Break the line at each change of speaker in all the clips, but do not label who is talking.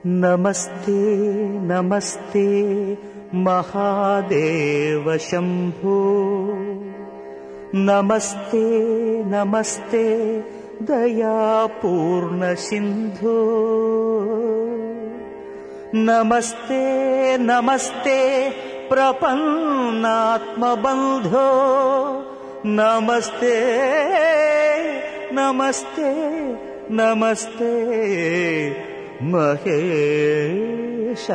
నమస్తే నమస్తే మహాదేవ శంభో, నమస్తే నమస్తే దయాపూర్ణ సింధో, నమస్తే నమస్తే ప్రపన్నాత్మబంధో, నమస్తే నమస్తే నమస్తే మహేశ.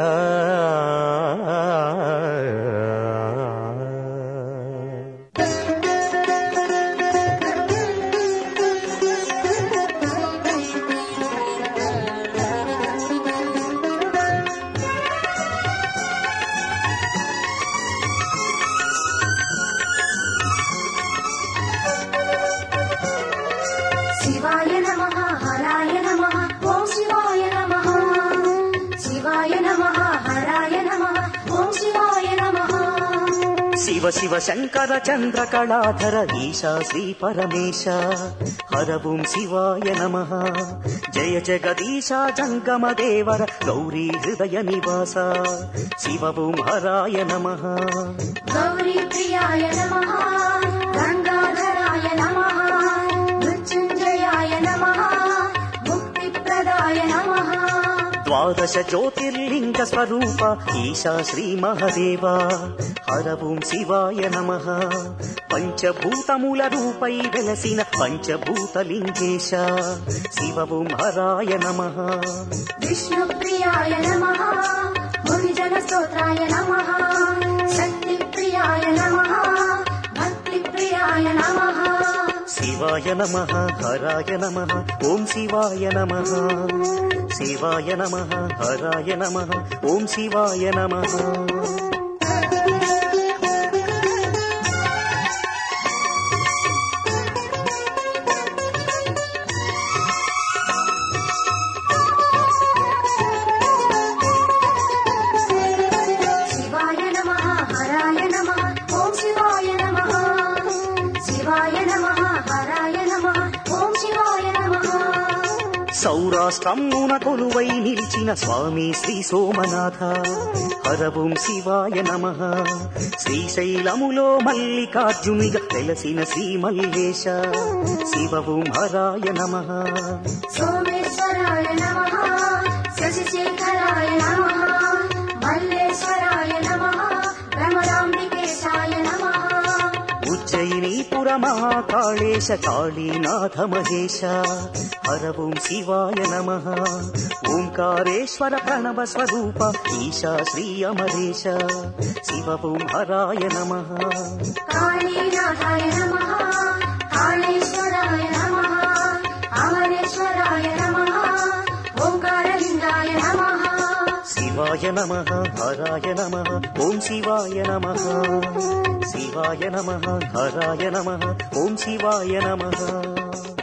శివాయ నమః, హరాయ నమః, ఓం శివాయ నమః. శివాయ నమః, హరాయ నమః, ఓం శివాయ నమః.
శివ శివ శంకర చంద్ర కళాధర ఈశా శ్రీ పరమేశ, హర ఓం శివాయ నమః. జయ జగదీశ జంగమ దేవర గౌరీ హృదయ నివాస, శివ ఓం హరాయ నమః.
గౌరీ ప్రియాయ నమః, గంగాధరాయ నమః, మృత్యుంజయాయ నమః, ముక్తిప్రదాయ నమః.
ద్వాదశ జ్యోతిర్లింగ స్వరూప ఈశా శ్రీ మహదేవ, హర ఓం శివాయ నమః. పంచభూతముల రూపై వెలసిన పంచభూతలింగేశ, శివ ఓం హరాయ నమః.
విష్ణుప్రియాయ నమః, మునిజన స్తోత్రాయ నమః, శక్తిప్రియాయ నమః, భక్తిప్రియాయ నమః.
శివాయ నమః, హరాయ నమః, ఓం శివాయ నమః. శివాయ నమః, హరాయ నమః, ఓం శివాయ నమః.
శివాయ నమః, హరాయ నమః, ఓం శివాయ నమః. శివాయ నమః, హరాయ నమః, ఓం శివాయ నమః.
సౌరాష్ట్రమున కొలువై నిలిచిన స్వామి శ్రీ సోమనాథ, హర ఓం శివాయ నమః. శ్రీశైలములో మల్లికార్జునిగా వెలసిన శ్రీ మల్లేశ, శివ ఓం హరాయ నమః.
సోమేశ్వరాయ నమః, శశిశేఖరాయ నమః, మల్లేశ్వరాయ నమః, భ్రమరాంబికేశాయ నమః.
ఉజ్జయినీపుర మహాకాళేశ కాళీనాథ మహేశ, హర ఓం శివాయ నమః. ఓంకారేశ్వర ప్రణవ స్వరూప ఈశా శ్రీ అమరేశ, శివ ఓం హరాయ నమః.
కాళీనాథాయ నమః, కాళేశ్వరాయ నమః, అమరేశ్వరాయ నమః, ఓంకారలింగాయ నమః.
శివాయ నమః, హరాయ నమః, ఓం శివాయ నమః. శివాయ నమః, హరాయ నమః, ఓం శివాయ నమః.